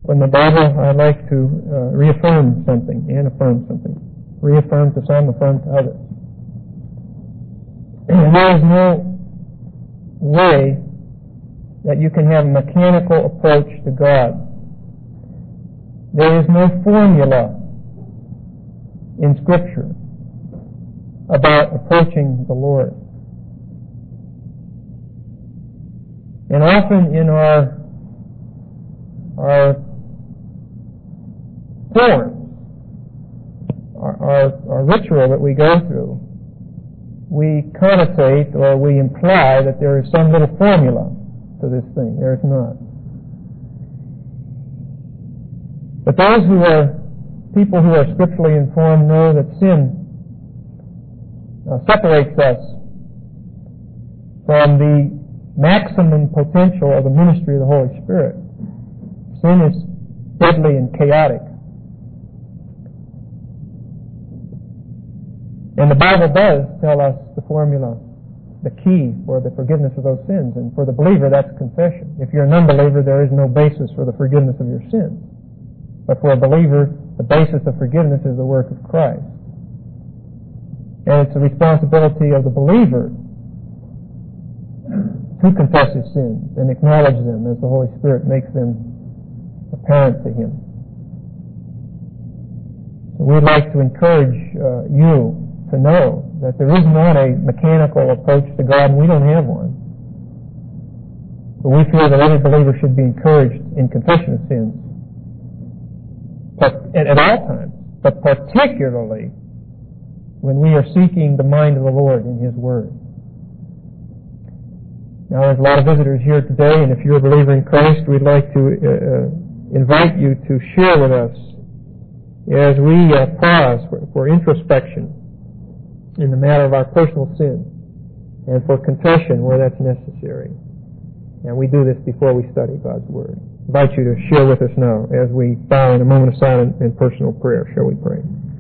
From the Bible, I like to reaffirm something and affirm something. Reaffirm to some, affirm to others. And there is no way that you can have a mechanical approach to God. There is no formula in Scripture about approaching the Lord. And often in our forms, our ritual that we go through, we connotate or we imply that there is some little formula to this thing. There is not. But those people who are scripturally informed know that sin separates us from the maximum potential of the ministry of the Holy Spirit. Sin is deadly and chaotic. And the Bible does tell us the formula, the key for the forgiveness of those sins. And for the believer, that's confession. If you're an unbeliever, there is no basis for the forgiveness of your sins. But for a believer, the basis of forgiveness is the work of Christ. And it's the responsibility of the believer to confess his sins and acknowledge them as the Holy Spirit makes them apparent to him. So we'd like to encourage you to know that there is not a mechanical approach to God, and we don't have one. But we feel that every believer should be encouraged in confession of sins at all times, but particularly when we are seeking the mind of the Lord in His Word. Now, there's a lot of visitors here today, and if you're a believer in Christ, we'd like to invite you to share with us as we pause for introspection in the matter of our personal sin and for confession where that's necessary. And we do this before we study God's Word. I invite you to share with us now as we bow in a moment of silent and personal prayer. Shall we pray?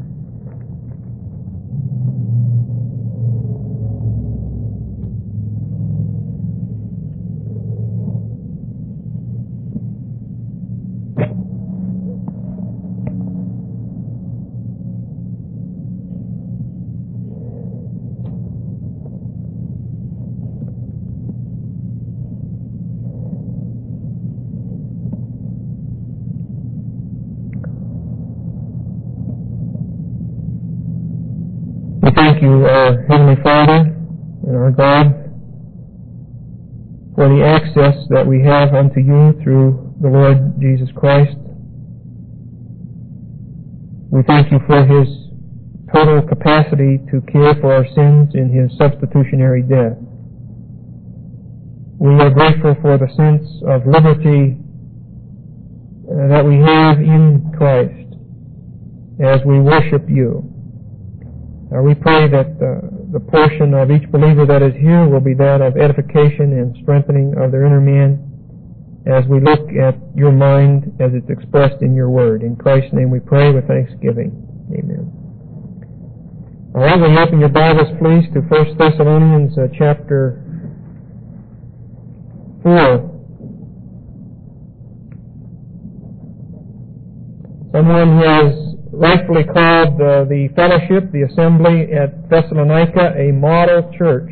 Thank you, our Heavenly Father and our God, for the access that we have unto you through the Lord Jesus Christ. We thank you for His total capacity to care for our sins in His substitutionary death. We are grateful for the sense of liberty that we have in Christ as we worship you. We pray that the portion of each believer that is here will be that of edification and strengthening of their inner man as we look at your mind as it's expressed in your word. In Christ's name we pray with thanksgiving. Amen. All right, will you open your Bibles, please, to 1 Thessalonians chapter 4. Someone has rightfully called the fellowship, the assembly at Thessalonica, a model church.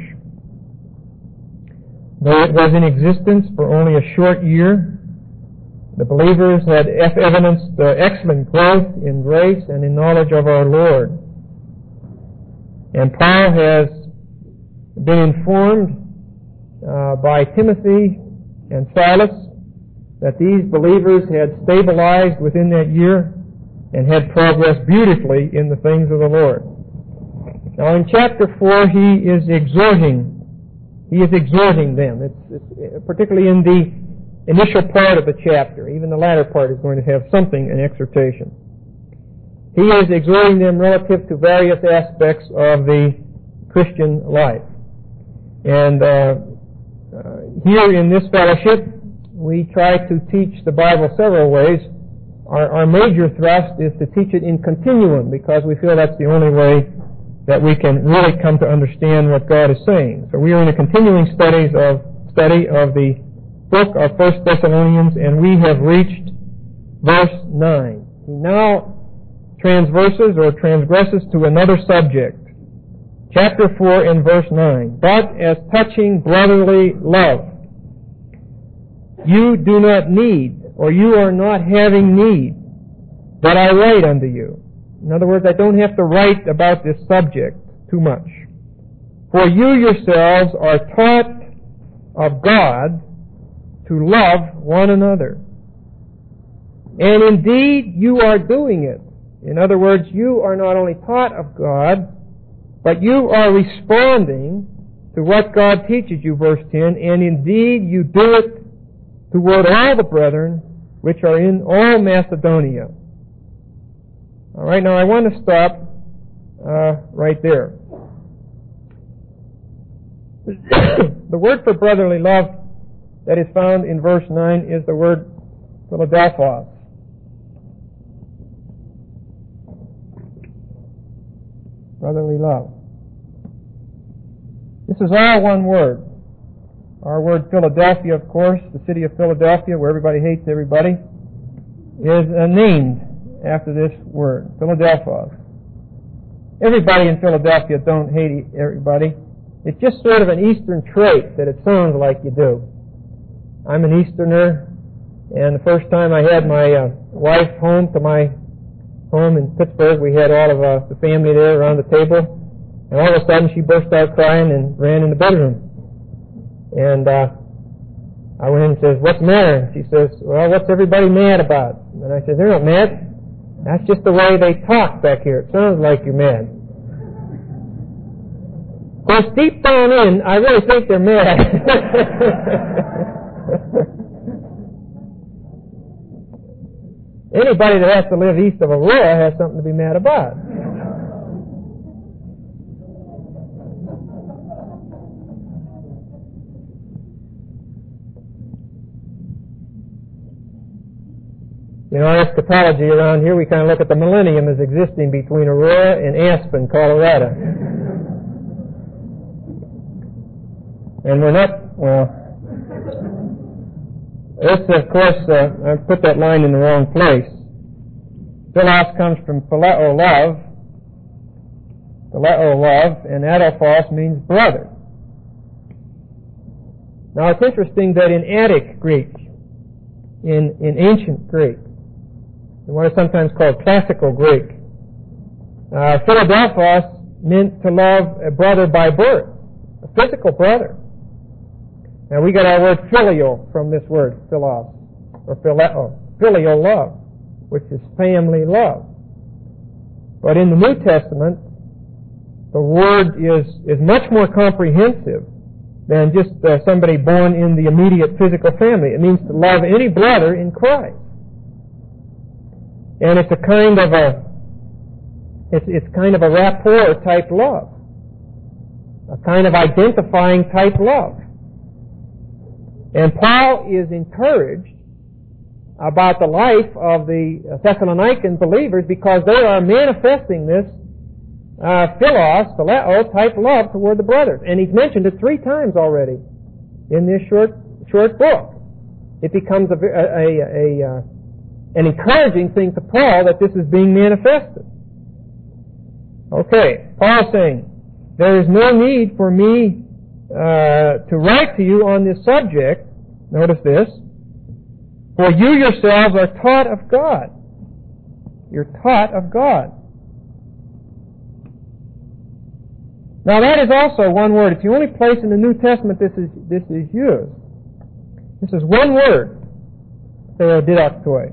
Though it was in existence for only a short year, the believers had evidenced excellent growth in grace and in knowledge of our Lord. And Paul has been informed by Timothy and Silas that these believers had stabilized within that year and had progressed beautifully in the things of the Lord. Now in chapter 4, he is exhorting them. It's particularly in the initial part of the chapter. Even the latter part is going to have something, an exhortation. He is exhorting them relative to various aspects of the Christian life. And here in this fellowship, we try to teach the Bible several ways. Our major thrust is to teach it in continuum because we feel that's the only way that we can really come to understand what God is saying. So we are in a continuing study of the book of 1 Thessalonians, and we have reached verse 9. He now transverses or transgresses to another subject. Chapter 4 and verse 9. But as touching brotherly love, you do not need, or you are not having need, that I write unto you. In other words, I don't have to write about this subject too much. For you yourselves are taught of God to love one another. And indeed, you are doing it. In other words, you are not only taught of God, but you are responding to what God teaches you, verse 10, and indeed you do it toward all the brethren which are in all Macedonia. All right, now I want to stop right there. The word for brotherly love that is found in verse 9 is the word Philadelphos. Brotherly love. This is all one word. Our word Philadelphia, of course, the city of Philadelphia, where everybody hates everybody, is named after this word, Philadelphos. Everybody in Philadelphia don't hate everybody. It's just sort of an Eastern trait that it sounds like you do. I'm an Easterner, and the first time I had my wife home to my home in Pittsburgh, we had all of the family there around the table, and all of a sudden she burst out crying and ran in the bedroom. And I went in and says, "What's the matter?" And she says, "Well, what's everybody mad about?" And I said, "They're not mad. That's just the way they talk back here. It sounds like you're mad." Of course, deep down in, I really think they're mad. Anybody that has to live east of Aurora has something to be mad about. You know, our eschatology around here, we kind of look at the millennium as existing between Aurora and Aspen, Colorado. And we're not, well, this, of course, I put that line in the wrong place. Philos comes from phileo, love, and adelphos means brother. Now, it's interesting that in Attic Greek, in ancient Greek, in what is sometimes called classical Greek, Philadelphos meant to love a brother by birth, a physical brother. Now we got our word filial from this word, philos, or phileo, filial love, which is family love. But in the New Testament, the word is much more comprehensive than just somebody born in the immediate physical family. It means to love any brother in Christ. And it's a kind of a rapport type love, a kind of identifying type love. And Paul is encouraged about the life of the Thessalonican believers because they are manifesting this phileo type love toward the brothers. And he's mentioned it 3 times already in this short book. It becomes an encouraging thing to Paul that this is being manifested. Okay, Paul's saying, there is no need for me to write to you on this subject. Notice this. For you yourselves are taught of God. You're taught of God. Now that is also one word. It's the only place in the New Testament this is used. This is one word, theodidaktoi.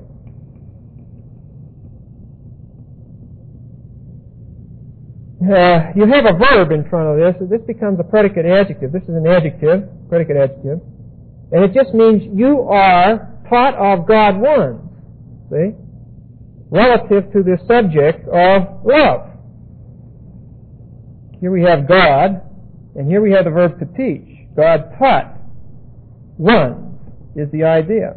You have a verb in front of this. This becomes a predicate adjective. This is an adjective, predicate adjective. And it just means you are taught of God one. See? Relative to this subject of love. Here we have God, and here we have the verb to teach. God taught one is the idea.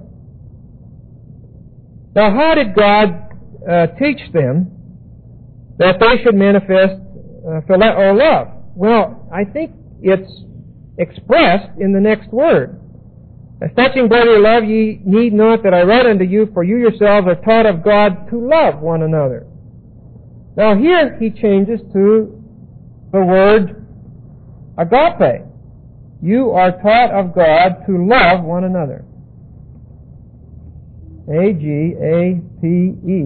Now, how did God teach them that they should manifest phileo love? Well, I think it's expressed in the next word. As touching brotherly love, ye need not that I write unto you, for you yourselves are taught of God to love one another. Now here he changes to the word agape. You are taught of God to love one another. A-G-A-P-E.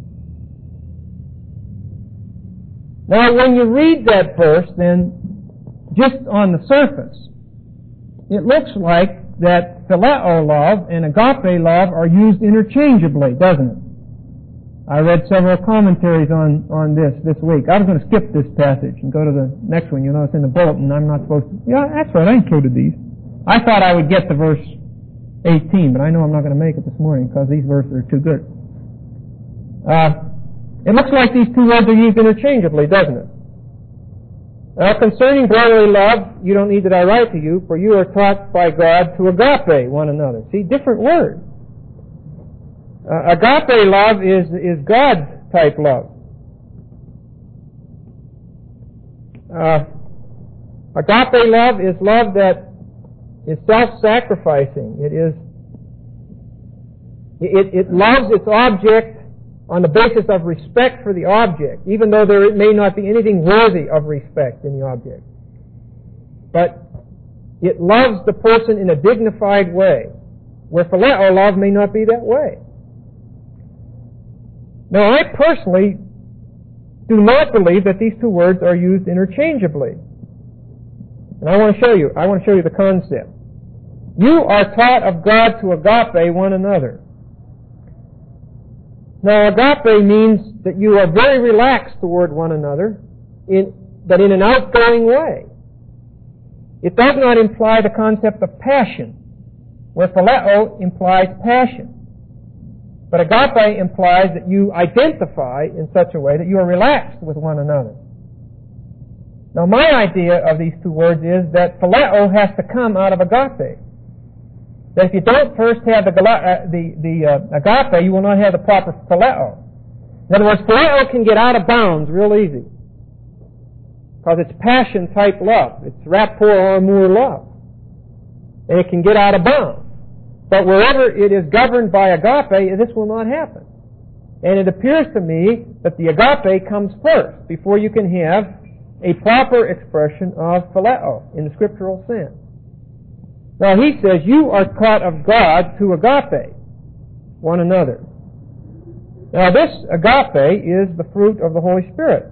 Now when you read that verse, then, just on the surface, it looks like that phileo love and agape love are used interchangeably, doesn't it? I read several commentaries on this week. I was going to skip this passage and go to the next one. You'll notice in the bulletin I'm not supposed to... Yeah, that's right, I included these. I thought I would get to verse 18, but I know I'm not going to make it this morning because these verses are too good. It looks like these two words are used interchangeably, doesn't it? Now, concerning brotherly love, you don't need that I write to you, for you are taught by God to agape one another. See, different word. Agape love is God-type love. Agape love is love that is self-sacrificing. It loves its object on the basis of respect for the object, even though there may not be anything worthy of respect in the object. But it loves the person in a dignified way, where phileo love may not be that way. Now, I personally do not believe that these two words are used interchangeably. And I want to show you the concept. You are taught of God to agape one another. Now, agape means that you are very relaxed toward one another, but in an outgoing way. It does not imply the concept of passion, where phileo implies passion. But agape implies that you identify in such a way that you are relaxed with one another. Now, my idea of these two words is that phileo has to come out of agape. That if you don't first have the agape, you will not have the proper phileo. In other words, phileo can get out of bounds real easy. Because it's passion-type love. It's rapport amour love. And it can get out of bounds. But wherever it is governed by agape, this will not happen. And it appears to me that the agape comes first, before you can have a proper expression of phileo in the scriptural sense. Now he says, you are taught of God to agape one another. Now this agape is the fruit of the Holy Spirit.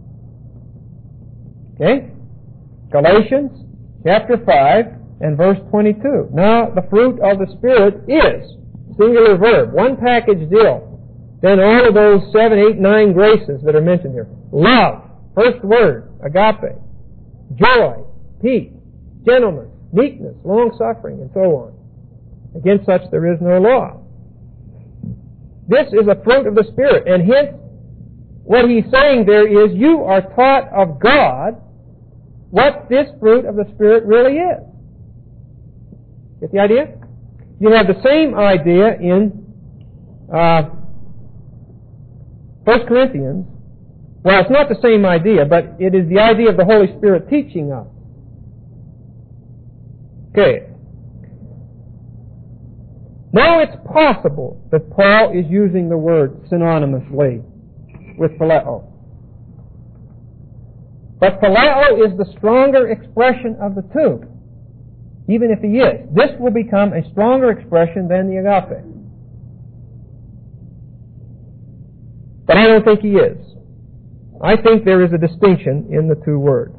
Okay? Galatians chapter 5 and verse 22. Now the fruit of the Spirit is, singular verb, one package deal. Then all of those 7, 8, 9 graces that are mentioned here. Love, first word, agape. Joy, peace, gentleness, meekness, long-suffering, and so on. Against such there is no law. This is a fruit of the Spirit, and hence what he's saying there is you are taught of God what this fruit of the Spirit really is. Get the idea? You have the same idea in 1 Corinthians. Well, it's not the same idea, but it is the idea of the Holy Spirit teaching us. Okay. Now it's possible that Paul is using the word synonymously with phileo. But phileo is the stronger expression of the two, even if he is. This will become a stronger expression than the agape. But I don't think he is. I think there is a distinction in the two words.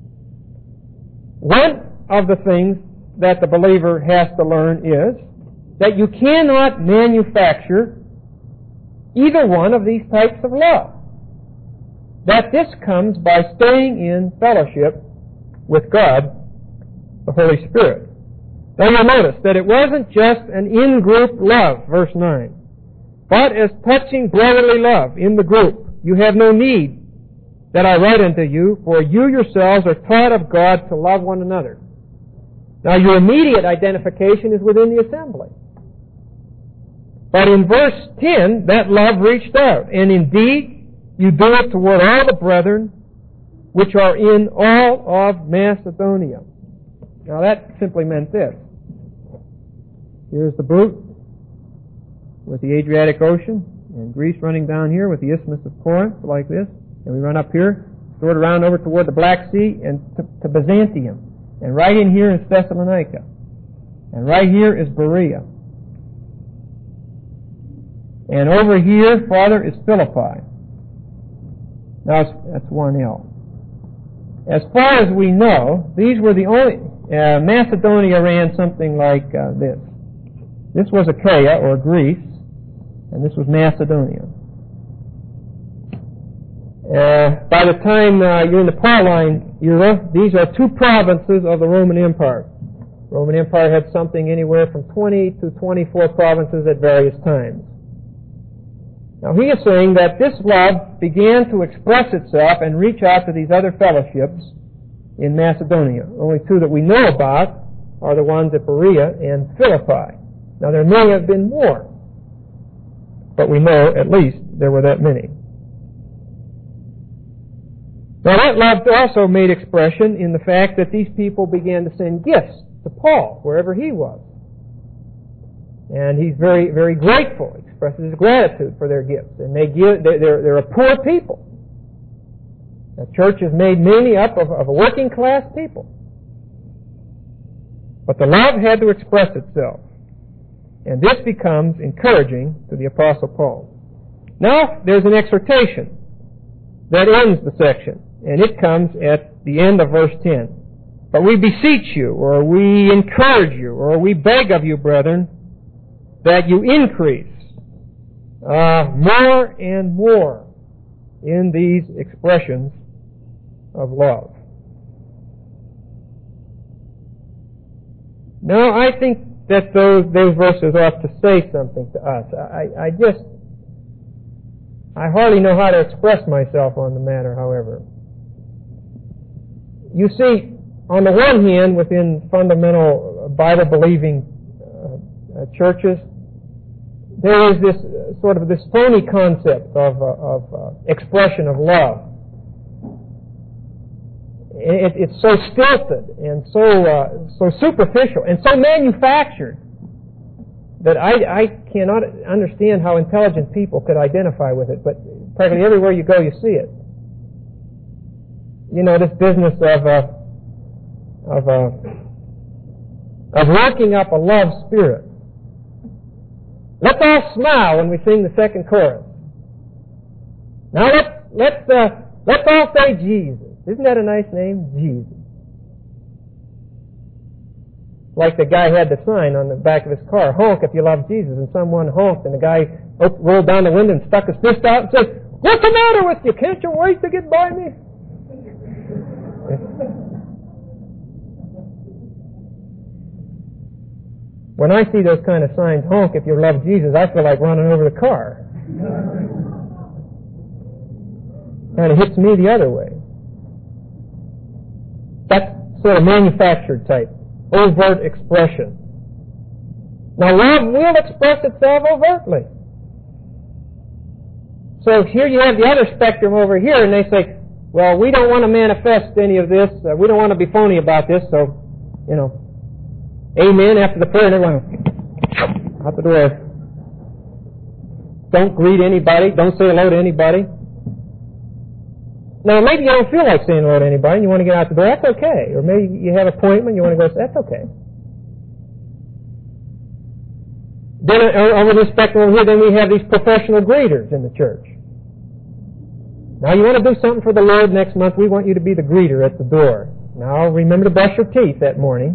One of the things that the believer has to learn is that you cannot manufacture either one of these types of love. That this comes by staying in fellowship with God, the Holy Spirit. Now you'll notice that it wasn't just an in-group love, verse 9, but as touching brotherly love in the group. You have no need that I write unto you, for you yourselves are taught of God to love one another. Now your immediate identification is within the assembly. But in verse 10, that love reached out. And indeed, you do it toward all the brethren which are in all of Macedonia. Now that simply meant this. Here's the Brute with the Adriatic Ocean, and Greece running down here with the Isthmus of Corinth, like this. And we run up here, throw it around over toward the Black Sea, and to Byzantium. And right in here is Thessalonica. And right here is Berea. And over here, farther, is Philippi. Now, that's one L. As far as we know, these were the only... Macedonia ran something like this. This was Achaia, or Greece, and this was Macedonia. By the time you're in the Pauline era, these are two provinces of the Roman Empire. The Roman Empire had something anywhere from 20 to 24 provinces at various times. Now he is saying that this love began to express itself and reach out to these other fellowships in Macedonia. Only two that we know about are the ones at Berea and Philippi. Now there may have been more, but we know at least there were that many. Now that love also made expression in the fact that these people began to send gifts to Paul wherever he was. And he's very, very grateful, expresses his gratitude for their gifts. And they're a poor people. The church is made mainly up of a working class people. But the love had to express itself. And this becomes encouraging to the Apostle Paul. Now, there's an exhortation that ends the section. And it comes at the end of verse 10. But we beseech you, or we encourage you, or we beg of you, brethren, that you increase more and more in these expressions of love. Now, I think that those verses ought to say something to us. I hardly know how to express myself on the matter, however. You see, on the one hand, within fundamental Bible-believing churches, there is this sort of this phony concept of expression of love. It's so stilted and so superficial and so manufactured that I cannot understand how intelligent people could identify with it. But practically everywhere you go, you see it. You know, this business of working up a love spirit. Let's all smile when we sing the second chorus. Now let's all say Jesus. Isn't that a nice name? Jesus. Like the guy had the sign on the back of his car, honk if you love Jesus, and someone honked, and the guy rolled down the window and stuck his fist out and said, "What's the matter with you? Can't you wait to get by me?" When I see those kind of signs, honk if you love Jesus, I feel like running over the car. Kind of hits me the other way. That's sort of manufactured type, overt expression. Now love will express itself overtly. So here you have the other spectrum over here, and they say, well, we don't want to manifest any of this. We don't want to be phony about this, so, you know, amen after the prayer, and everyone out the door. Don't greet anybody. Don't say hello to anybody. Now, maybe you don't feel like saying hello to anybody and you want to get out the door. That's okay. Or maybe you have an appointment and you want to go. That's okay. Then over this spectrum over here, then we have these professional greeters in the church. Now, you want to do something for the Lord next month, we want you to be the greeter at the door. Now, remember to brush your teeth that morning.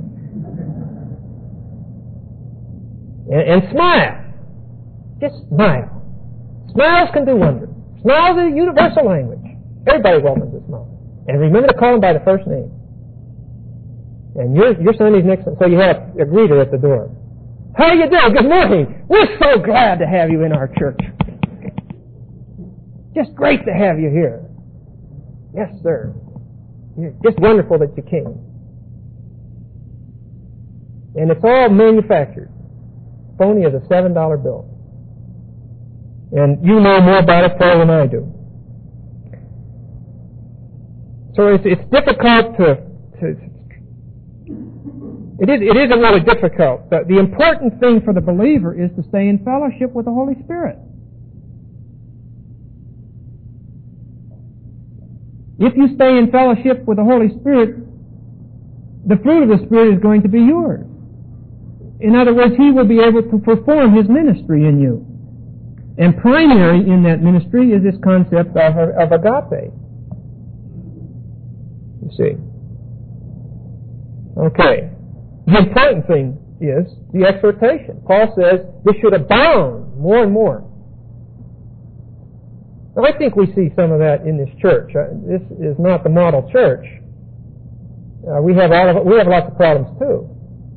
And smile. Just smile. Smiles can do wonders. Smiles is a universal language. Everybody welcomes a smile. And remember to call them by the first name. And your Sunday's next, so you have a greeter at the door. How you doing? Good morning. We're so glad to have you in our church. Just great to have you here. Yes, sir. Just wonderful that you came. And it's all manufactured. Phony as a $7 bill. And you know more about it, Paul, than I do. So it's difficult It isn't really difficult. The important thing for the believer is to stay in fellowship with the Holy Spirit. If you stay in fellowship with the Holy Spirit, the fruit of the Spirit is going to be yours. In other words, He will be able to perform His ministry in you. And primary in that ministry is this concept of agape. You see. Okay. The important thing is the exhortation. Paul says this should abound more and more. Now, I think we see some of that in this church. This is not the model church. We have lots of problems too.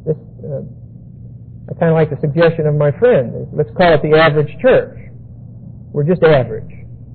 I kind of like the suggestion of my friend. Let's call it the average church. We're just average.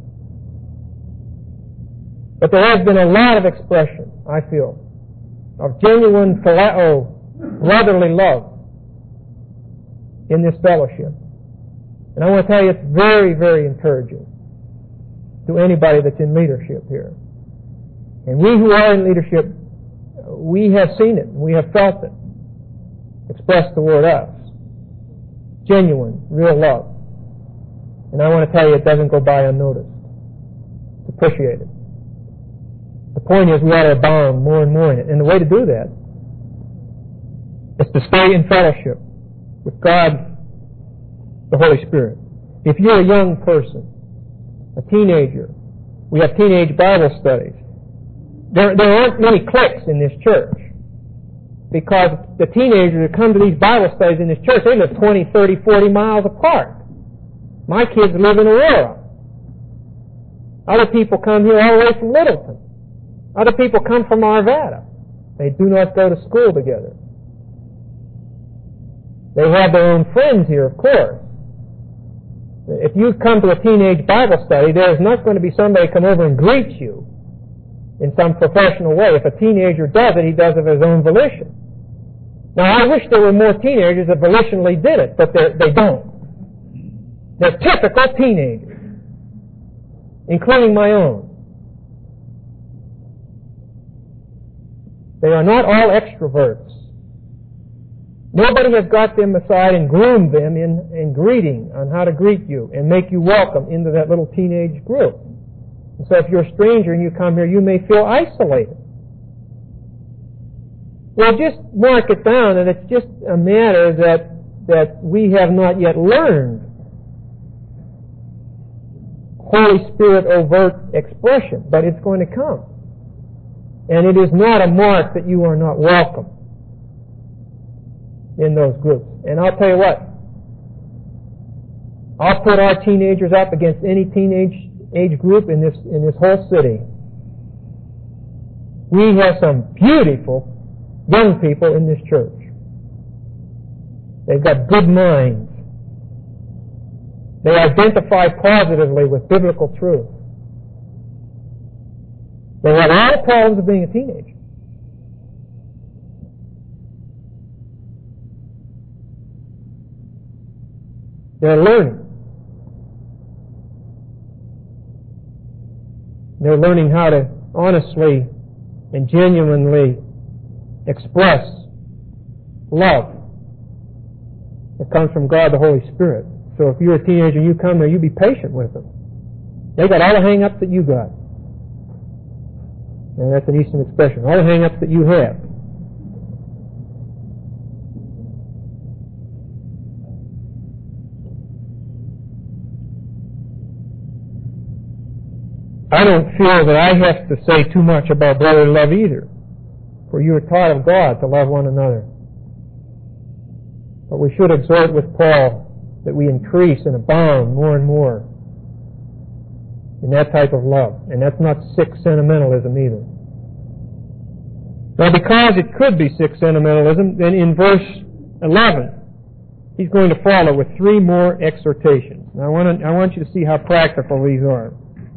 But there has been a lot of expression, I feel, of genuine brotherly love in this fellowship. And I want to tell you, it's very, very encouraging to anybody that's in leadership here. And we who are in leadership, we have seen it, we have felt it expressed toward us. Genuine, real love. And I want to tell you, it doesn't go by unnoticed. It's appreciated. The point is, we ought to abound more and more in it. And the way to do that is to stay in fellowship with God, the Holy Spirit. If you're a young person, a teenager, we have teenage Bible studies. There aren't many cliques in this church, because the teenagers that come to these Bible studies in this church, they live 20, 30, 40 miles apart. My kids live in Aurora. Other people come here all the way from Littleton. Other people come from Arvada. They do not go to school together. They have their own friends here, of course. If you come to a teenage Bible study, there is not going to be somebody come over and greet you in some professional way. If a teenager does it, he does it of his own volition. Now, I wish there were more teenagers that volitionally did it, but they don't. They're typical teenagers, including my own. They are not all extroverts. Nobody has got them aside and groomed them in greeting, on how to greet you and make you welcome into that little teenage group. And so if you're a stranger and you come here, you may feel isolated. Well, just mark it down, and it's just a matter that we have not yet learned Holy Spirit overt expression, but it's going to come. And it is not a mark that you are not welcome in those groups. And I'll tell you what, I'll put our teenagers up against any teenage age group in this whole city. We have some beautiful young people in this church. They've got good minds. They identify positively with biblical truth. They have all the problems of being a teenager. They're learning. They're learning how to honestly and genuinely express love that comes from God the Holy Spirit. So if you're a teenager and you come there, you be patient with them. They got all the hang-ups that you got. And that's an Eastern expression. All the hang-ups that you have. I don't feel that I have to say too much about brotherly love either. For you are taught of God to love one another. But we should exhort with Paul that we increase and abound more and more in that type of love. And that's not sick sentimentalism either. Now, because it could be sick sentimentalism, then in verse 11, he's going to follow with 3 more exhortations. Now, I want you to see how practical these are.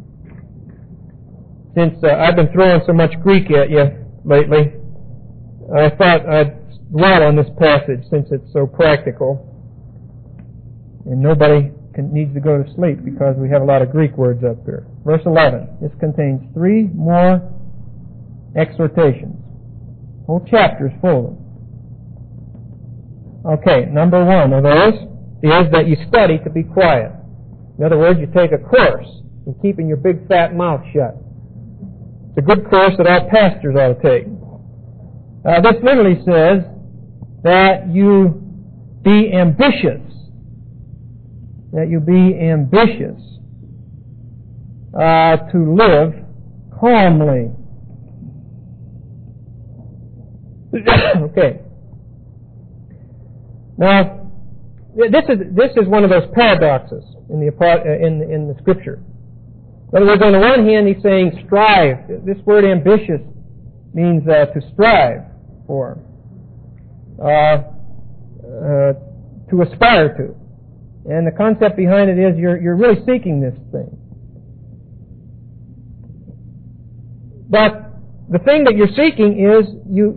Since I've been throwing so much Greek at you lately, I thought I'd dwell on this passage since it's so practical. And nobody needs to go to sleep because we have a lot of Greek words up here. Verse 11. This contains 3 more exhortations. Whole chapter is full of them. Okay, number one of those is that you study to be quiet. In other words, you take a course in keeping your big fat mouth shut. It's a good course that all pastors ought to take. This literally says that you be ambitious. That you be ambitious to live calmly. Okay. Now, this is one of those paradoxes in the Scripture. In other words, on the one hand, he's saying strive. This word ambitious means to strive for, to aspire to. And the concept behind it is you're really seeking this thing. But the thing that you're seeking is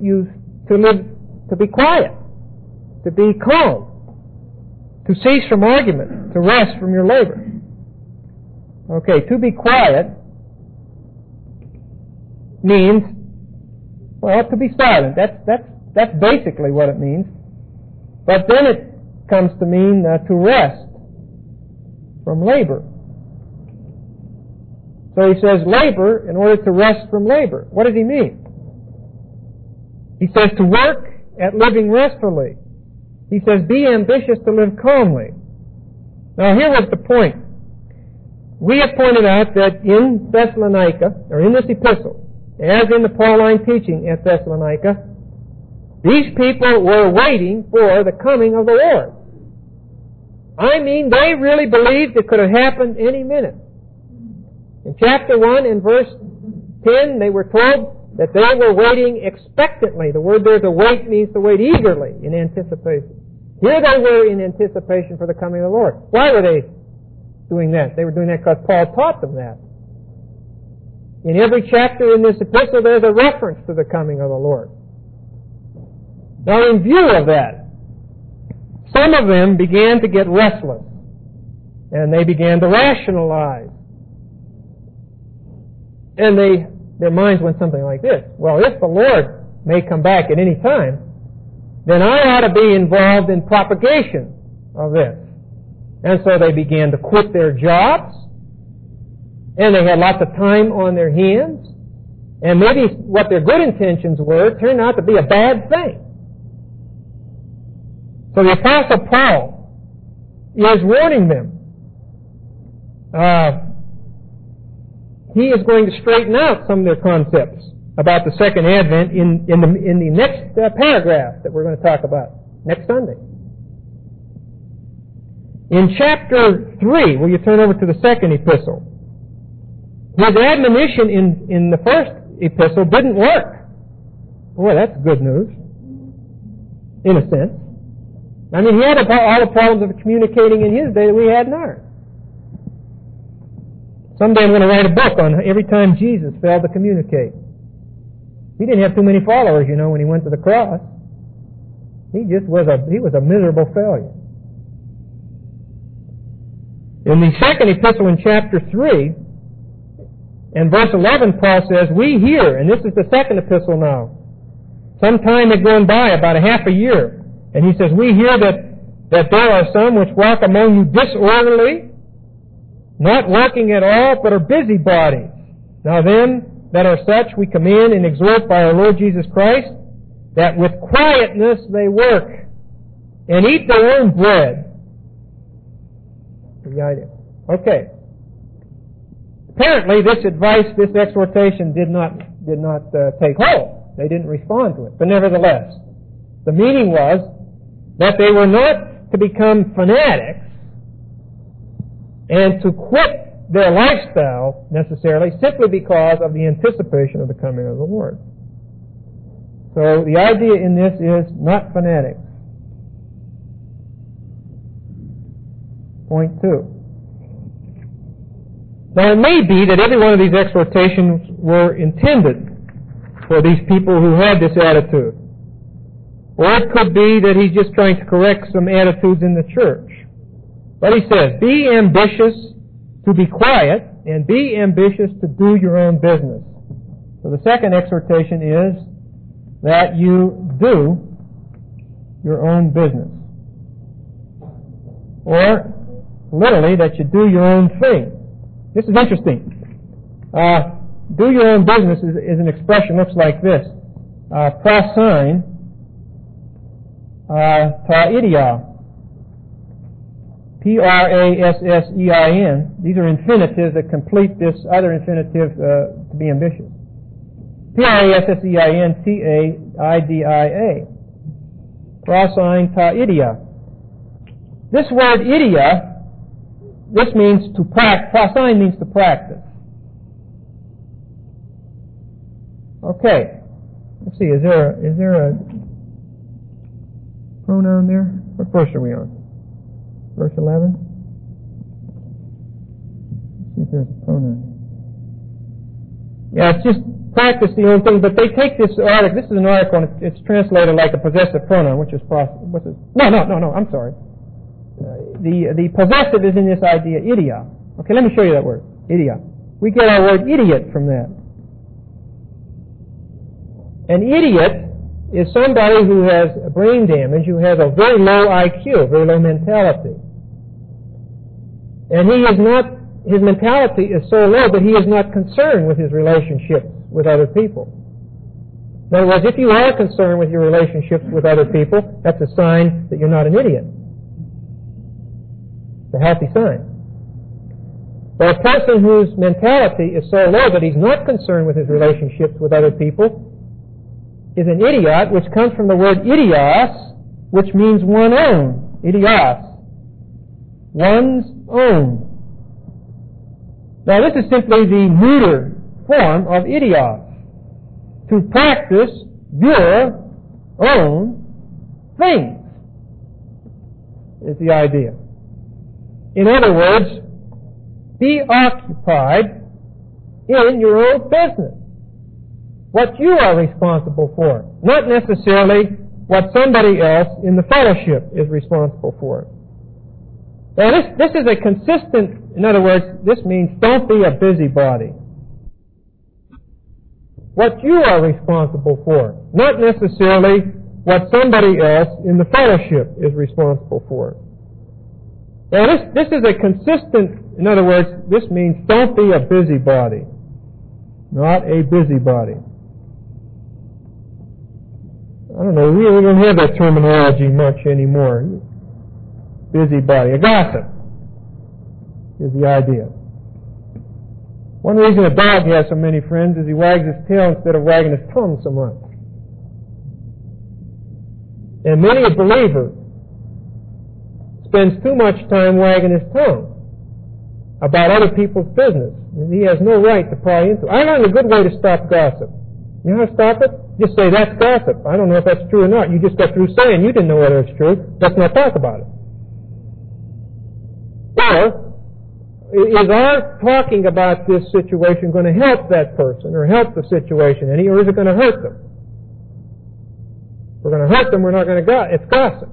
to be quiet, to be calm, to cease from argument, to rest from your labor. Okay, to be quiet means, well, to be silent. That's basically what it means. But then it comes to mean to rest from labor. So he says labor in order to rest from labor. What does he mean? He says to work at living restfully. He says be ambitious to live calmly. Now here was the point. We have pointed out that in Thessalonica, or in this epistle, as in the Pauline teaching at Thessalonica, these people were waiting for the coming of the Lord. I mean, they really believed it could have happened any minute. In chapter 1, in verse 10, they were told that they were waiting expectantly. The word there to wait means to wait eagerly in anticipation. Here they were in anticipation for the coming of the Lord. Why were they doing that? They were doing that because Paul taught them that. In every chapter in this epistle, there's a reference to the coming of the Lord. Now, in view of that, some of them began to get restless, and they began to rationalize. And their minds went something like this. Well, if the Lord may come back at any time, then I ought to be involved in propagation of this. And so they began to quit their jobs, and they had lots of time on their hands, and maybe what their good intentions were turned out to be a bad thing. So the Apostle Paul is warning them. He is going to straighten out some of their concepts about the second advent in the next paragraph that we're going to talk about next Sunday. In chapter 3, will you turn over to the second epistle? His admonition in the first epistle didn't work. Boy, that's good news, in a sense. I mean, he had all the problems of communicating in his day that we had in ours. Someday I'm going to write a book on every time Jesus failed to communicate. He didn't have too many followers, you know, when he went to the cross. He was a miserable failure. In the second epistle in chapter 3, and verse 11, Paul says, we hear, and this is the second epistle now. Some time had gone by, about a half a year. And he says, we hear that there are some which walk among you disorderly, not working at all, but are busybodies. Now them that are such we command and exhort by our Lord Jesus Christ, that with quietness they work, and eat their own bread. The idea. Okay. Apparently this advice, this exhortation did not take hold. They didn't respond to it. But nevertheless, the meaning was that they were not to become fanatics and to quit their lifestyle necessarily simply because of the anticipation of the coming of the Lord. So the idea in this is not fanatics. Point 2. Now it may be that every one of these exhortations were intended for these people who had this attitude. Or it could be that he's just trying to correct some attitudes in the church. But he says, be ambitious to be quiet and be ambitious to do your own business. So the second exhortation is that you do your own business. or literally that you do your own thing. This is interesting. Do your own business is an expression looks like this. Prasein ta idia. P-R-A-S-S-E-I-N. These are infinitives that complete this other infinitive to be ambitious. P-R-A-S-S-E-I-N-T-A-I-D-I-A. Prasein ta idia. This word idia, this means to practice. Prasein means to practice. Okay. Let's see, is there a pronoun there? What verse are we on? Verse 11? Let's see if there's a pronoun. Yeah, it's just practice the own thing, but they take this article. This is an article, and it's translated like a possessive pronoun, which is what's it? No, I'm sorry. The possessive is in this idea, idia. Okay, let me show you that word, idia. We get our word idiot from that. An idiot is somebody who has brain damage, who has a very low IQ, very low mentality. And his mentality is so low that he is not concerned with his relationships with other people. In other words, if you are concerned with your relationships with other people, that's a sign that you're not an idiot. It's a healthy sign. But a person whose mentality is so low that he's not concerned with his relationships with other people is an idiot, which comes from the word idios, which means one own. Idios. One's own. Now this is simply the neuter form of idios. To practice your own things is the idea. In other words, be occupied in your own business. What you are responsible for, not necessarily what somebody else in the fellowship is responsible for. Now this is a consistent, in other words, this means don't be a busybody. What you are responsible for, not necessarily what somebody else in the fellowship is responsible for. Now this is a consistent, in other words, this means don't be a busybody, not a busybody. I don't know, we don't have that terminology much anymore. Busybody. A gossip is the idea. One reason a dog has so many friends is he wags his tail instead of wagging his tongue so much. And many a believer spends too much time wagging his tongue about other people's business. And he has no right to pry into it. I learned a good way to stop gossip. You know how to stop it? Just say, that's gossip. I don't know if that's true or not. You just got through saying you didn't know whether it's true. Let's not talk about it. Or, is our talking about this situation going to help that person or help the situation any, or is it going to hurt them? If we're going to hurt them, we're not going to it's gossip.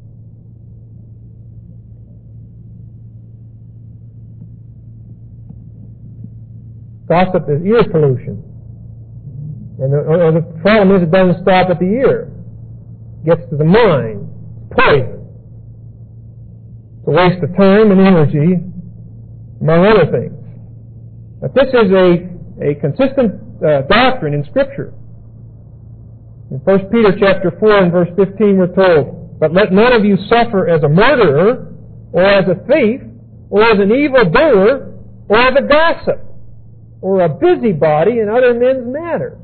Gossip is ear pollution. And the problem is it doesn't stop at the ear. It gets to the mind. It's poison. It's a waste of time and energy, among other things. But this is a consistent doctrine in Scripture. In 1 Peter chapter 4 and verse 15 we're told, but let none of you suffer as a murderer, or as a thief, or as an evildoer, or as a gossip, or a busybody in other men's matters.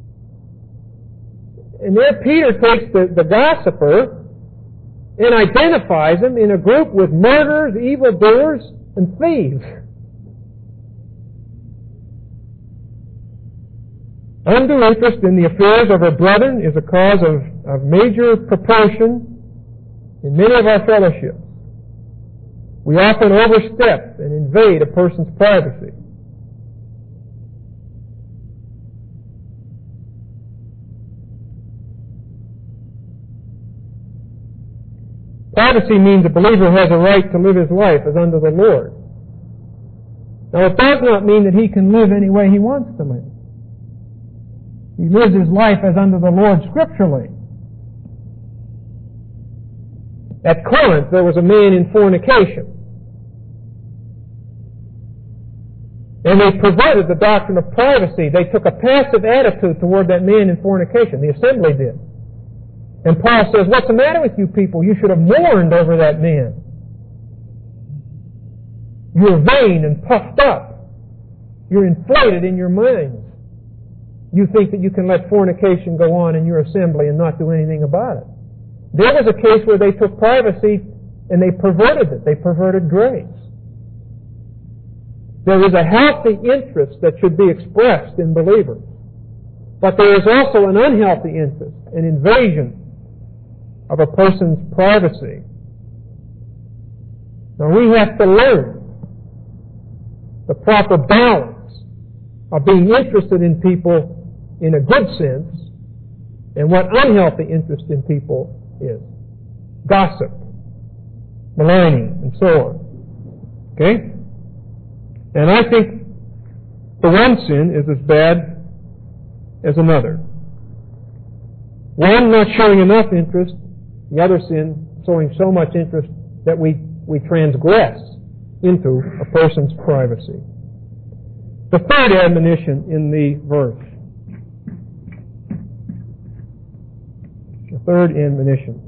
And there Peter takes the gossiper and identifies him in a group with murderers, evildoers, and thieves. Undue interest in the affairs of our brethren is a cause of major proportion in many of our fellowships. We often overstep and invade a person's privacy. Privacy means a believer has a right to live his life as unto the Lord. Now, it does not mean that he can live any way he wants to live. He lives his life as unto the Lord scripturally. At Corinth, there was a man in fornication. And they perverted the doctrine of privacy. They took a passive attitude toward that man in fornication. The assembly did. And Paul says, what's the matter with you people? You should have mourned over that man. You're vain and puffed up. You're inflated in your minds. You think that you can let fornication go on in your assembly and not do anything about it. There was a case where they took privacy and they perverted it. They perverted grace. There is a healthy interest that should be expressed in believers. But there is also an unhealthy interest, an invasion of a person's privacy. Now we have to learn the proper balance of being interested in people in a good sense and what unhealthy interest in people is. Gossip, maligning, and so on. Okay? And I think the one sin is as bad as another. One not showing enough interest, the other sin showing so much interest that we transgress into a person's privacy. The third admonition in the verse. The third admonition.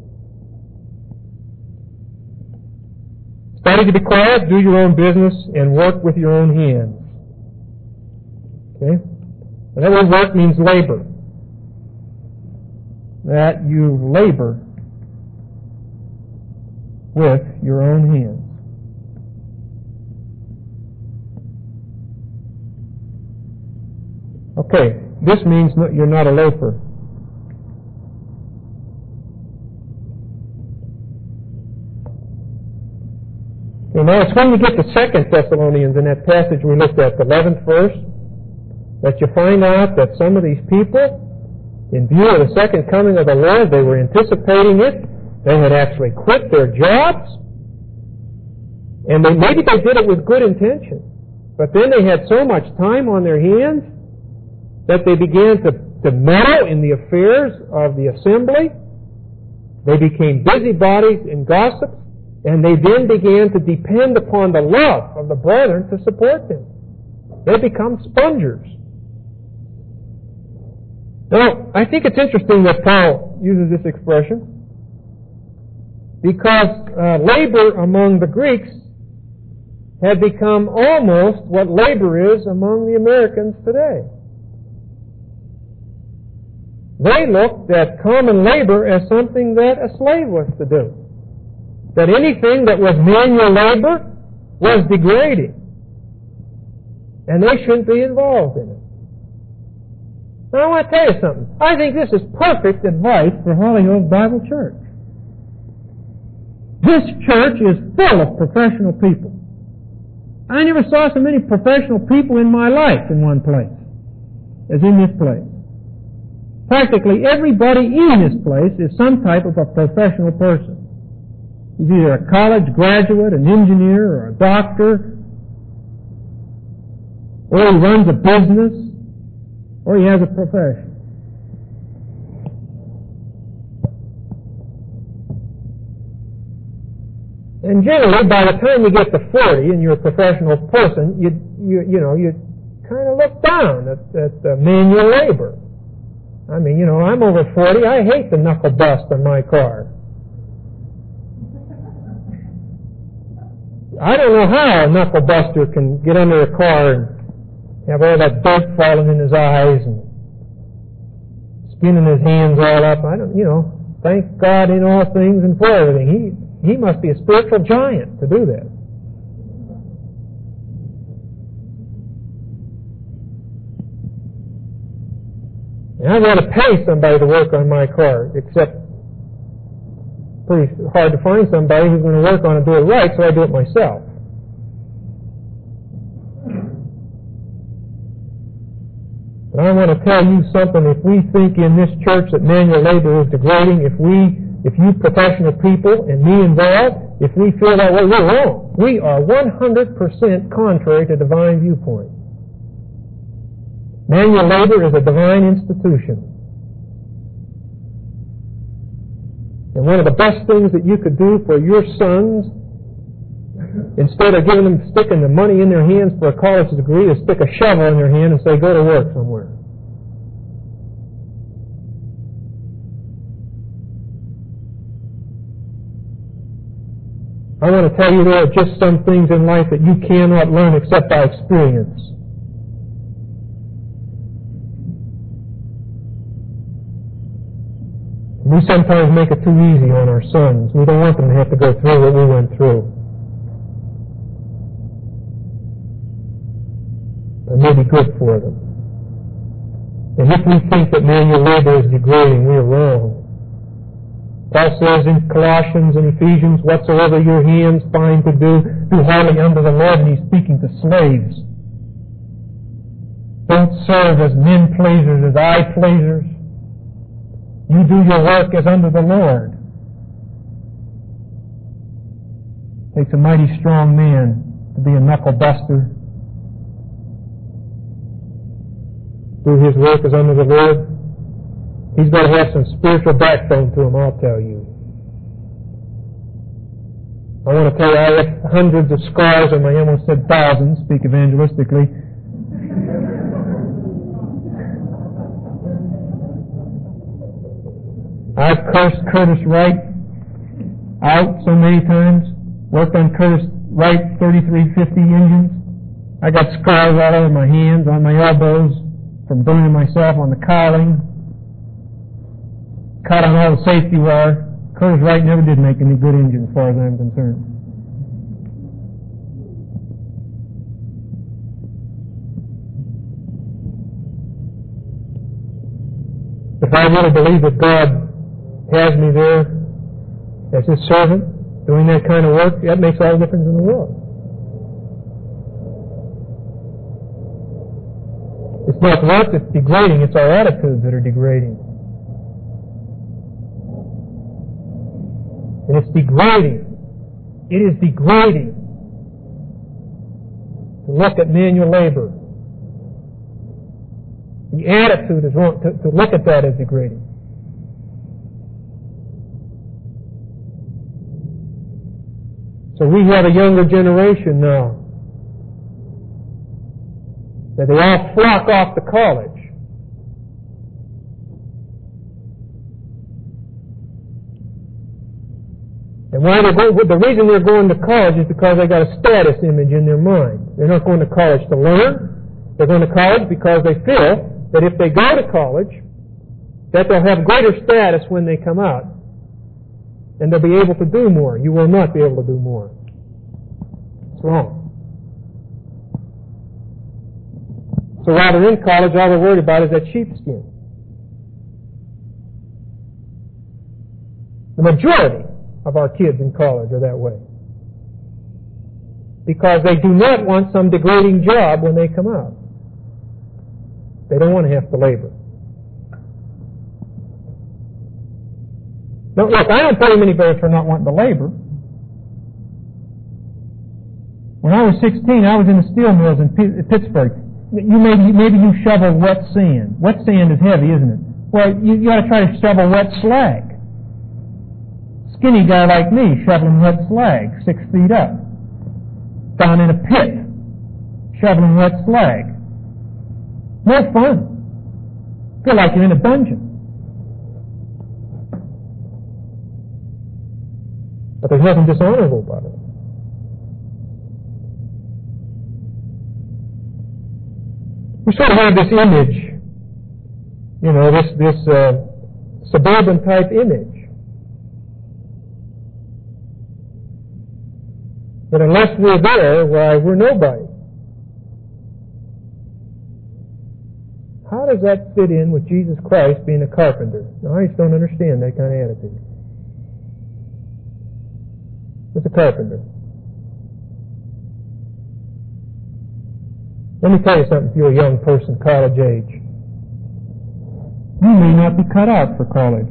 Study to be quiet, do your own business, and work with your own hands. Okay? And that word work means labor. That you labor with your own hands. Okay, this means you're not a loafer. Okay, now it's when you get to 2 Thessalonians in that passage we looked at, the 11th verse, that you find out that some of these people, in view of the second coming of the Lord, they were anticipating it. They had actually quit their jobs. And maybe they did it with good intention. But then they had so much time on their hands that they began to meddle in the affairs of the assembly. They became busybodies and gossips. And they then began to depend upon the love of the brethren to support them. They become spongers. Now, I think it's interesting that Paul uses this expression because labor among the Greeks had become almost what labor is among the Americans today. They looked at common labor as something that a slave was to do. That anything that was manual labor was degrading. And they shouldn't be involved in it. Now I want to tell you something. I think this is perfect advice for Holly Grove Bible Church. This church is full of professional people. I never saw so many professional people in my life in one place as in this place. Practically everybody in this place is some type of a professional person. He's either a college graduate, an engineer, or a doctor, or he runs a business, or he has a profession. And generally, by the time you get to 40 and you're a professional person, you kind of look down at manual labor. I mean, I'm over 40. I hate the knuckle bust on my car. I don't know how a knuckle buster can get under a car and have all that dirt falling in his eyes and skinning his hands all up. Thank God in all things and for everything. He must be a spiritual giant to do that. And I'd rather pay somebody to work on my car, except pretty hard to find somebody who's going to work on it and do it right, so I do it myself. But I want to tell you something. If we think in this church that manual labor is degrading, if you professional people and me involved, if we feel that way, we're wrong. We are 100% contrary to divine viewpoint. Manual labor is a divine institution. And one of the best things that you could do for your sons, instead of sticking the money in their hands for a college degree, is stick a shovel in their hand and say, go to work somewhere. I want to tell you there are just some things in life that you cannot learn except by experience. We sometimes make it too easy on our sons. We don't want them to have to go through what we went through. It may be good for them. And if we think that manual labor is degrading, we are wrong. Paul says in Colossians and Ephesians, whatsoever your hands find to do, do heartily unto the Lord, and he's speaking to slaves. Don't serve as men pleasers, as eye pleasers. You do your work as unto the Lord. It takes a mighty strong man to be a knuckle buster. Do his work as unto the Lord. He's got to have some spiritual backbone to him, I'll tell you. I want to tell you, I have hundreds of scars on my, I almost said thousands, speak evangelistically. I've cursed Curtis Wright out so many times. Worked on Curtis Wright 3350 engines. I got scars all over my hands, on my elbows, from burning myself on the cowling. Cut on all the safety wire. Curtis Wright never did make any good engines as far as I'm concerned. If I really believe that God has me there as His servant, doing that kind of work, that makes all the difference in the world. It's not work that's degrading, it's our attitudes that are degrading. And it's degrading. It is degrading to look at manual labor. The attitude is wrong. To look at that as degrading. So we have a younger generation now that they all flock off to college. And why the reason they're going to college is because they got a status image in their mind. They're not going to college to learn. They're going to college because they feel that if they go to college, that they'll have greater status when they come out. And they'll be able to do more. You will not be able to do more. It's wrong. So while they're in college, all they're worried about is that sheepskin. The majority of our kids in college are that way. Because they do not want some degrading job when they come out. They don't want to have to labor. Now, look, I don't blame anybody for not wanting to labor. When I was 16, I was in the steel mills in Pittsburgh. Maybe you shovel wet sand. Wet sand is heavy, isn't it? Well, you got to try to shovel wet slag. Skinny guy like me shoveling wet slag, 6 feet up. Down in a pit, shoveling wet slag. No fun. Feel like you're in a dungeon. But there's nothing dishonorable about it. We sort of have this image, this suburban type image. That unless we're there, why, we're nobody. How does that fit in with Jesus Christ being a carpenter? Now, I just don't understand that kind of attitude. It's a carpenter. Let me tell you something, if you're a young person, college age. You may not be cut out for college.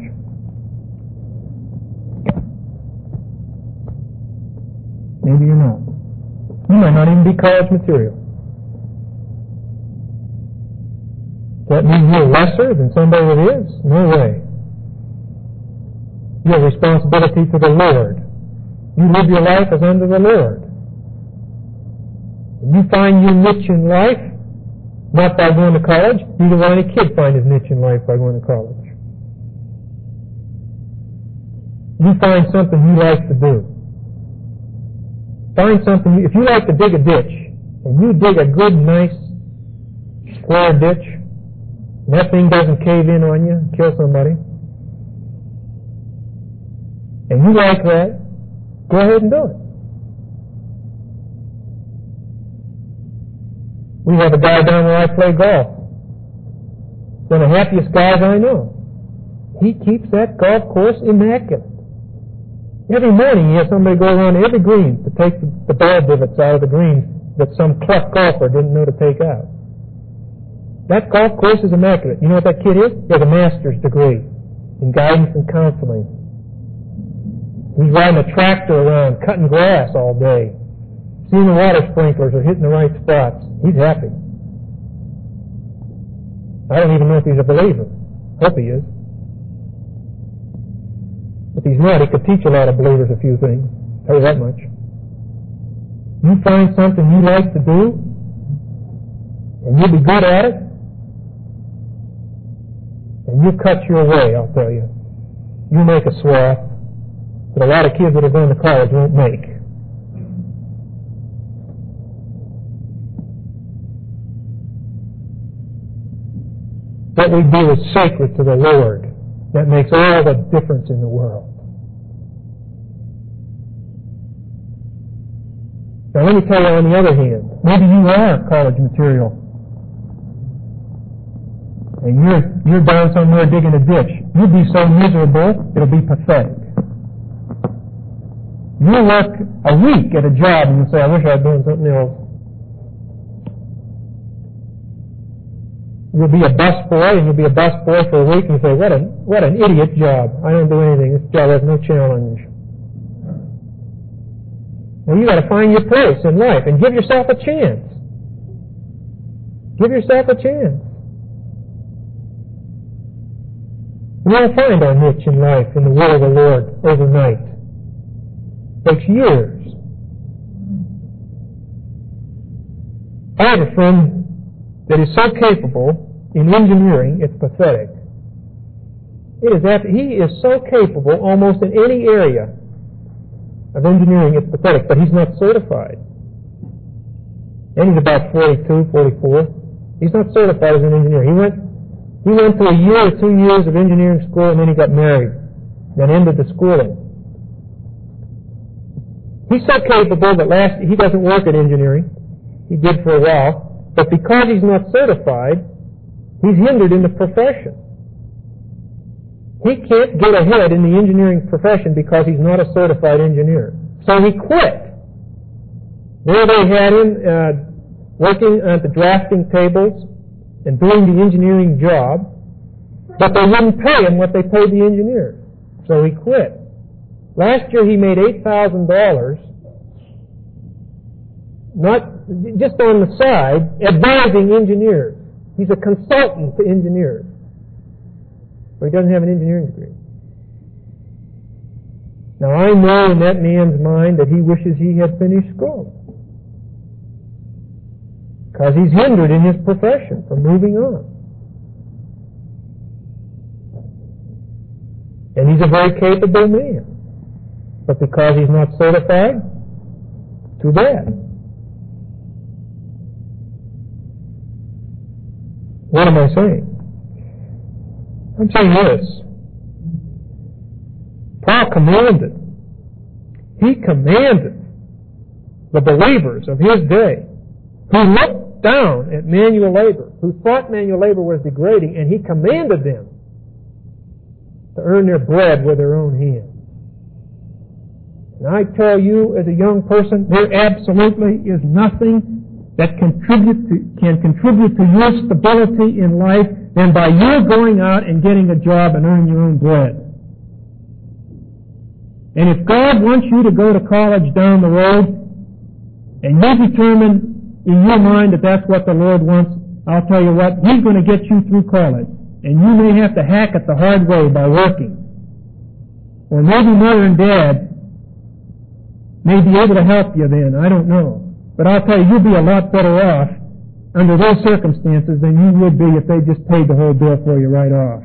Maybe you're not. You might not even be college material. Does that mean you're lesser than somebody that is? No way. your responsibility to the Lord. You live your life as unto the Lord. You find your niche in life, not by going to college. Neither will any kid find his niche in life by going to college. You find something you like to do. Find something, if you like to dig a ditch, and you dig a good, nice, square ditch, and that thing doesn't cave in on you and kill somebody, and you like that, go ahead and do it. We have a guy down where I play golf. One of the happiest guys I know. He keeps that golf course immaculate. Every morning he has somebody go around every green to take the ball divots out of the greens that some cluck golfer didn't know to take out. That golf course is immaculate. You know what that kid is? He has a master's degree in guidance and counseling. He's riding a tractor around, cutting grass all day, seeing the water sprinklers are hitting the right spots. He's happy. I don't even know if he's a believer. Hope he is. If he's not, he could teach a lot of believers a few things. Tell you that much. You find something you like to do, and you'll be good at it, and you cut your way, I'll tell you. You make a swath that a lot of kids that are going to college won't make. What we do is sacred to the Lord. That makes all the difference in the world. Now let me tell you on the other hand, maybe you are college material. And you're down somewhere digging a ditch. You'll be so miserable, it'll be pathetic. You'll work a week at a job and you'll say, I wish I'd done something else. You'll be a busboy, and you'll be a busboy for a week, and you say, what an idiot job. I don't do anything. This job has no challenge. Well, you got to find your place in life and give yourself a chance. Give yourself a chance. We don't find our niche in life in the will of the Lord overnight. It takes years. I have a friend that is so capable in engineering, it's pathetic. He is so capable almost in any area of engineering, it's pathetic, but he's not certified. And he's about 42, 44. He's not certified as an engineer. He went through a year or 2 years of engineering school, and then he got married, then ended the schooling. He's so capable that he doesn't work at engineering. He did for a while. But because he's not certified, he's hindered in the profession. He can't get ahead in the engineering profession because he's not a certified engineer. So he quit. There they had him working at the drafting tables and doing the engineering job, but they wouldn't pay him what they paid the engineer. So he quit. Last year he made $8,000, not just on the side, advising engineers. He's a consultant to engineers. But he doesn't have an engineering degree. Now I know in that man's mind that he wishes he had finished school. Because he's hindered in his profession from moving on. And he's a very capable man. But because he's not certified, too bad. What am I saying? I'm saying this. Paul commanded. He commanded the believers of his day who looked down at manual labor, who thought manual labor was degrading, and he commanded them to earn their bread with their own hands. And I tell you, as a young person, there absolutely is nothing that can contribute to your stability in life than by you going out and getting a job and earning your own bread. And if God wants you to go to college down the road, and you determine in your mind that that's what the Lord wants, I'll tell you what, He's going to get you through college. And you may have to hack it the hard way by working. Or maybe Mother and Dad may be able to help you then. I don't know. But I'll tell you, you'll be a lot better off under those circumstances than you would be if they just paid the whole bill for you right off.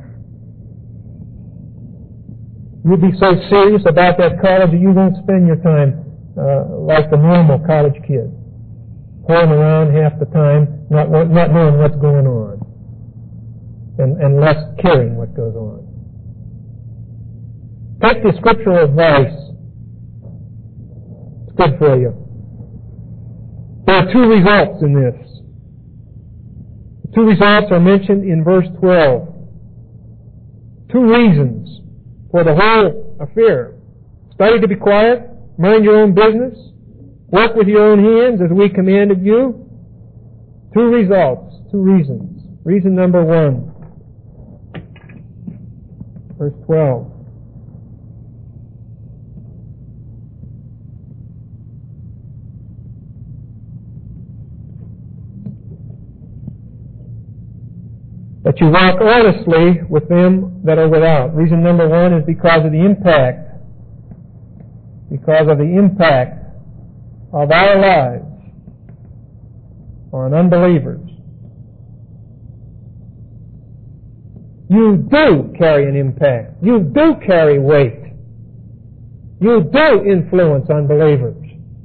You'll be so serious about that college that you won't spend your time like the normal college kid, pulling around half the time, not knowing what's going on, and less caring what goes on. Take the scriptural advice. It's good for you. There are two results in this. The two results are mentioned in verse 12. Two reasons for the whole affair. Study to be quiet, mind your own business, work with your own hands as we commanded you. Two results, two reasons. Reason number 1, verse 12. That you walk honestly with them that are without. Reason number 1 is because of the impact. Because of the impact of our lives on unbelievers. You do carry an impact. You do carry weight. You do influence unbelievers.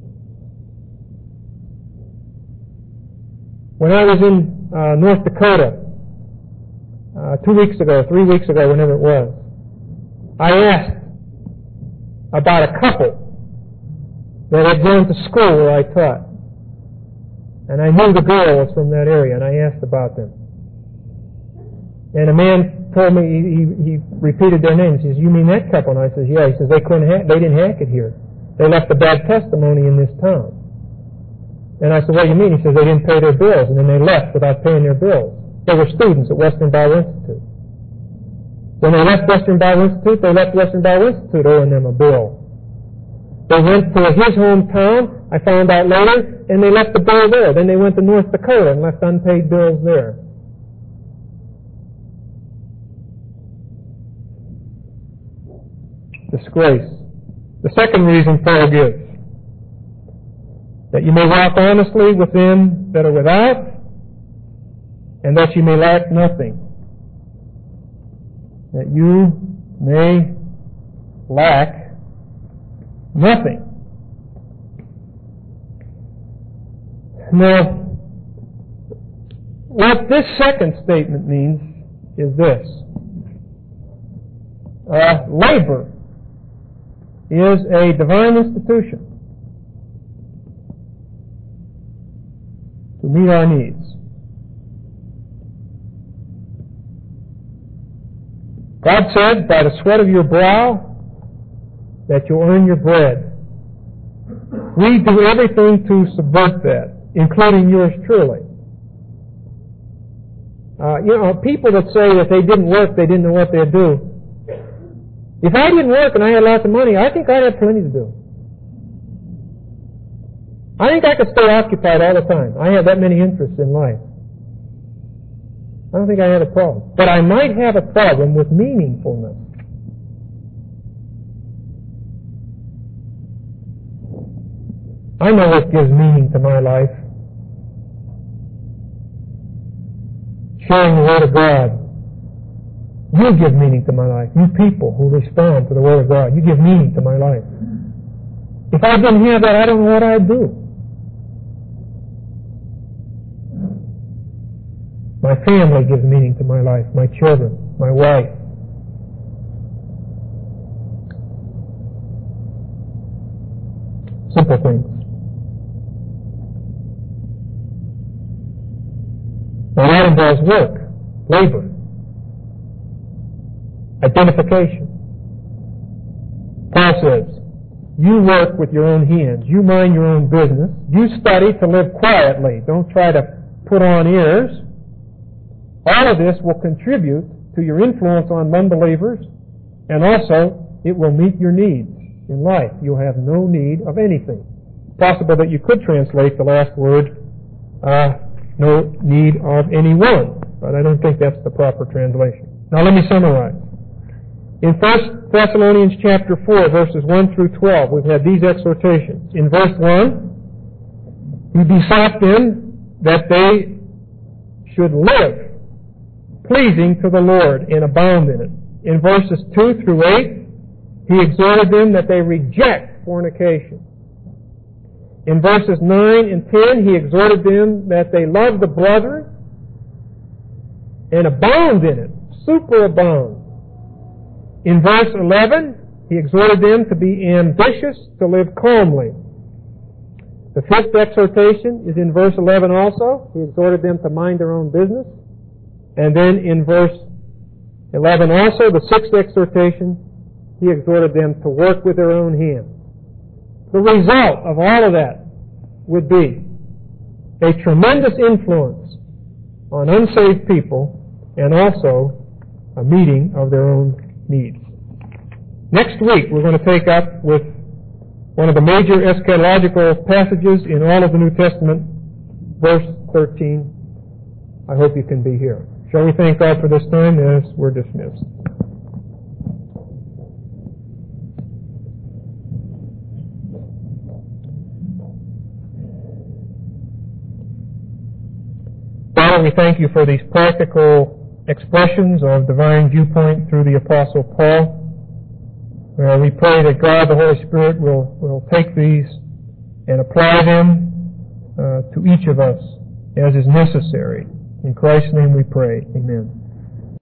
When I was in North Dakota, 2 weeks ago, 3 weeks ago, whenever it was, I asked about a couple that had gone to school where I taught. And I knew the girl was from that area, and I asked about them. And a man told me, he repeated their names. He says, "You mean that couple?" And I says, "Yeah." He says, "They didn't hack it here. They left a bad testimony in this town." And I said, "What do you mean?" He says, "They didn't pay their bills, and then they left without paying their bills." They were students at Western Bible Institute. When they left Western Bible Institute, they left Western Bible Institute owing them a bill. They went to his hometown, I found out later, and they left the bill there. Then they went to North Dakota and left unpaid bills there. Disgrace. The second reason Paul gives, that you may walk honestly with them that are without, and that you may lack nothing. That you may lack nothing. Now, what this second statement means is this. Labor is a divine institution to meet our needs. God said, by the sweat of your brow, that you'll earn your bread. We do everything to subvert that, including yours truly. People that say that they didn't work, they didn't know what they'd do. If I didn't work and I had lots of money, I think I'd have plenty to do. I think I could stay occupied all the time. I have that many interests in life. I don't think I had a problem. But I might have a problem with meaningfulness. I know what gives meaning to my life. Sharing the Word of God. You give meaning to my life. You people who respond to the Word of God. You give meaning to my life. If I didn't have that, I don't know what I'd do. My family gives meaning to my life. My children. My wife. Simple things. Now that involves work, labor, identification. Paul says, you work with your own hands. You mind your own business. You study to live quietly. Don't try to put on airs. All of this will contribute to your influence on unbelievers, and also it will meet your needs in life. You'll have no need of anything. Possible that you could translate the last word, no need of anyone, but I don't think that's the proper translation. Now let me summarize. In 1 Thessalonians chapter 4, verses 1 through 12, we've had these exhortations. In verse 1, he besought them that they should live pleasing to the Lord and abound in it. In verses 2 through 8, he exhorted them that they reject fornication. In verses 9 and 10, he exhorted them that they love the brethren and abound in it, superabound. In verse 11, he exhorted them to be ambitious, to live calmly. The fifth exhortation is in verse 11 also. He exhorted them to mind their own business. And then in verse 11 also, the sixth exhortation, he exhorted them to work with their own hands. The result of all of that would be a tremendous influence on unsaved people and also a meeting of their own needs. Next week, we're going to take up with one of the major eschatological passages in all of the New Testament, verse 13. I hope you can be here. Shall we thank God for this time as we're dismissed? Father, we thank you for these practical expressions of divine viewpoint through the Apostle Paul. We pray that God, the Holy Spirit, will take these and apply them to each of us as is necessary. In Christ's name we pray. Amen.